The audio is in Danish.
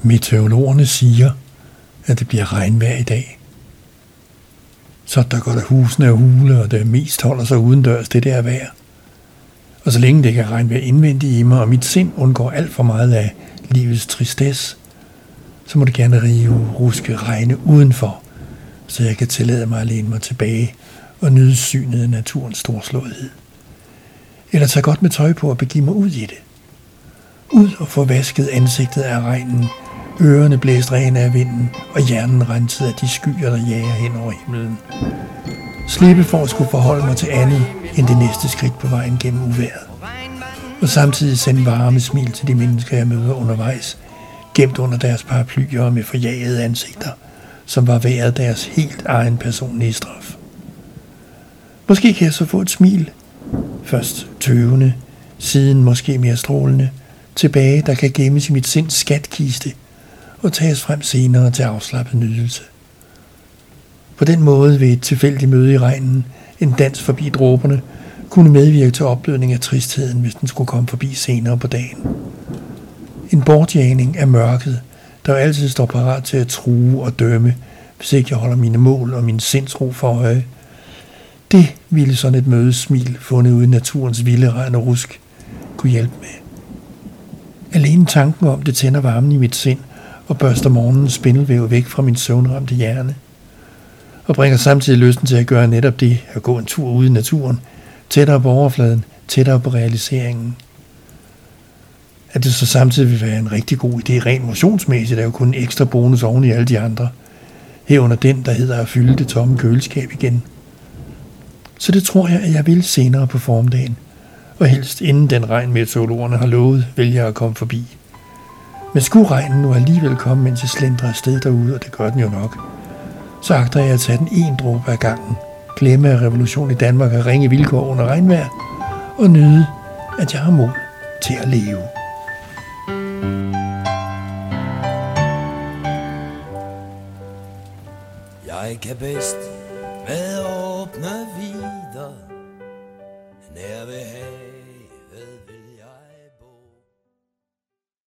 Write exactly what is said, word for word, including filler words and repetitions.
Meteorologerne siger, at det bliver regnvejr i dag. Så der går der husene og hule, og det mest holder sig udendørs, det der vejr. Og så længe det ikke er regnvejr indvendigt i mig, og mit sind undgår alt for meget af livets tristesse, så må det gerne rive, ruske, regne udenfor, så jeg kan tillade mig at læne mig tilbage og nyde synet af naturens storslåethed. Eller tage godt med tøj på og begive mig ud i det. Ud og få vasket ansigtet af regnen, ørerne blæst rene af vinden, og hjernen renset af de skyer, der jager hen over himlen. Slippe for at skulle forholde mig til andet end det næste skridt på vejen gennem uvejret. Og samtidig sende varme smil til de mennesker, jeg møder undervejs, gemt under deres paraplyer og med forjagede ansigter, som var vejret deres helt egen personlige straf. Måske kan jeg så få et smil, først tøvende, siden måske mere strålende, tilbage, der kan gemmes i mit sinds skatkiste og tages frem senere til afslappet nydelse. På den måde vil et tilfældigt møde i regnen, en dans forbi dråberne, kunne medvirke til opblødning af tristheden, hvis den skulle komme forbi senere på dagen. En bortjagning af mørket, der altid står parat til at true og dømme, hvis ikke jeg holder mine mål og min sindsro for øje. Det ville sådan et mødesmil, fundet uden naturens vilde regn og rusk, kunne hjælpe med. Alene tanken om det tænder varmen i mit sind og børster morgenens spindelvæv væk fra min søvnramte hjerne, og bringer samtidig lysten til at gøre netop det, at gå en tur ude i naturen, tættere på overfladen, tættere på realiseringen. At det så samtidig vil være en rigtig god idé rent motionsmæssigt, er jo kun en ekstra bonus oven i alle de andre, herunder den, der hedder at fylde det tomme køleskab igen. Så det tror jeg, at jeg vil senere på formiddagen, og helst inden den regn meteorologerne har lovet, vil jeg at komme forbi. Men skulle regnen nu alligevel komme, mens jeg slendrer afsted derude, og det gør den jo nok, så agter jeg at tage den en dråbe ad gangen, glemme at revolution i Danmark har ringe vilkår under regnvejr, og nyde, at jeg har mod til at leve. Jeg kan bedst med åbne vider nær ved havet.